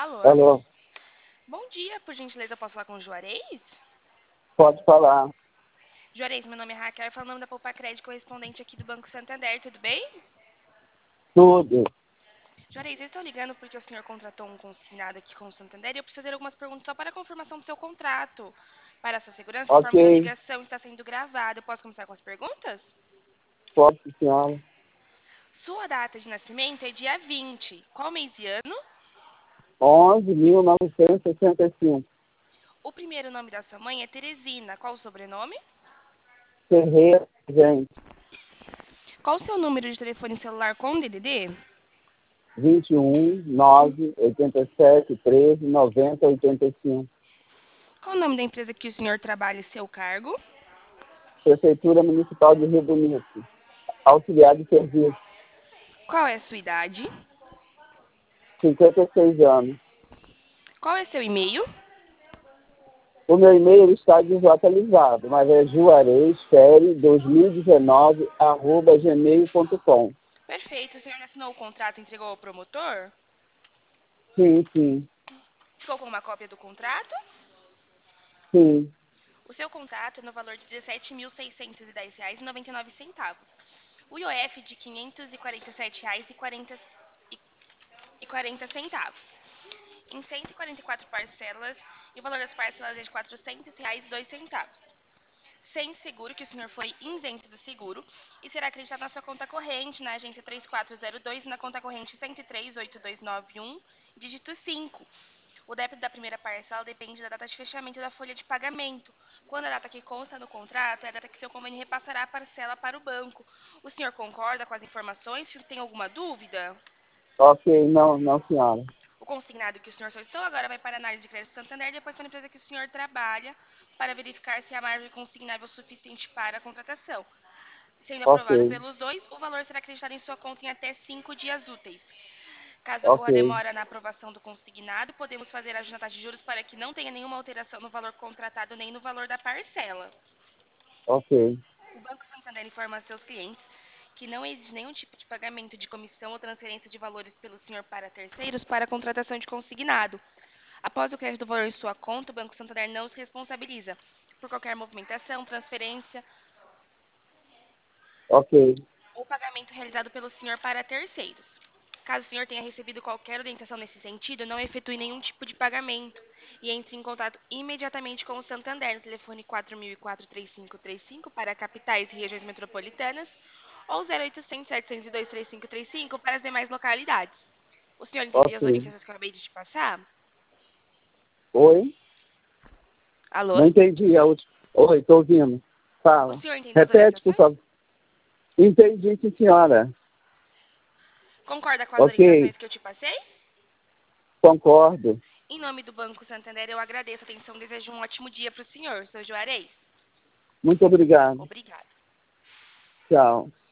Alô? Alô, Bom dia, por gentileza, eu posso falar com o Juarez? pode falar. Juarez, meu nome é Raquel, falando o nome da Poupa Crédito, correspondente aqui do Banco Santander, tudo bem? Tudo. Juarez, eu estou ligando porque o senhor contratou um consignado aqui com o Santander e eu preciso fazer algumas perguntas só para a confirmação do seu contrato. Para a sua segurança, Ok, informo que a ligação está sendo gravada. Eu posso começar com as perguntas? pode, sim, senhora. Sua data de nascimento é dia 20. Qual mês e ano? 11.965. O primeiro nome da sua mãe é Teresina. Qual o sobrenome? Ferreira, gente. Qual o seu número de telefone celular com DDD? 21.987.13.90.85. Qual o nome da empresa que o senhor trabalha e seu cargo? Prefeitura Municipal de Rio Bonito. Auxiliar de serviço. Qual é a sua idade? 56 anos. Qual é seu e-mail? O meu e-mail está desatualizado, mas é juarezfere2019@gmail.com. Perfeito. O senhor assinou o contrato e entregou ao promotor? Sim, sim, Ficou com uma cópia do contrato? sim. O seu contrato é no valor de R$ 17.610,99. O IOF de R$ 547,40. Em 144 parcelas, e o valor das parcelas é de R$ 400,02. Sem seguro, que o senhor foi isento do seguro, e será acreditado na sua conta corrente, na agência 3402 e na conta corrente 103.8291, dígito 5. O débito da primeira parcela depende da data de fechamento da folha de pagamento. Quando a data que consta no contrato é a data que seu convênio repassará a parcela para o banco. O senhor concorda com as informações? Se tem alguma dúvida? Ok, não, não, senhora. O consignado que o senhor solicitou agora vai para a análise de crédito Santander, depois para a empresa que o senhor trabalha, para verificar se há margem consignável suficiente para a contratação. Sendo Ok, aprovado pelos dois, o valor será acreditado em sua conta em até 5 dias úteis. Caso ok, ocorra demora na aprovação do consignado, podemos fazer ajuste na taxa de juros para que não tenha nenhuma alteração no valor contratado nem no valor da parcela. ok, O Banco Santander informa a seus clientes que não existe nenhum tipo de pagamento de comissão ou transferência de valores pelo senhor para terceiros para a contratação de consignado. Após o crédito do valor em sua conta, o Banco Santander não se responsabiliza por qualquer movimentação, transferência ok, ou pagamento realizado pelo senhor para terceiros. Caso o senhor tenha recebido qualquer orientação nesse sentido, não efetue nenhum tipo de pagamento e entre em contato imediatamente com o Santander no telefone 4004-3535 para capitais e regiões metropolitanas ou 0800 702 3535 para as demais localidades. O senhor entendeu ok. as orientações que eu acabei de te passar? Oi? Alô? Não entendi a última. Oi, estou ouvindo. O Fala. senhor entendeu as Repete, por orientações? favor. Entendi, sim, senhora. Concorda com as Ok, orientações que eu te passei? concordo. Em nome do Banco Santander, eu agradeço a atenção e desejo um ótimo dia para o senhor, seu Juarez. Muito obrigado. Obrigada. Tchau.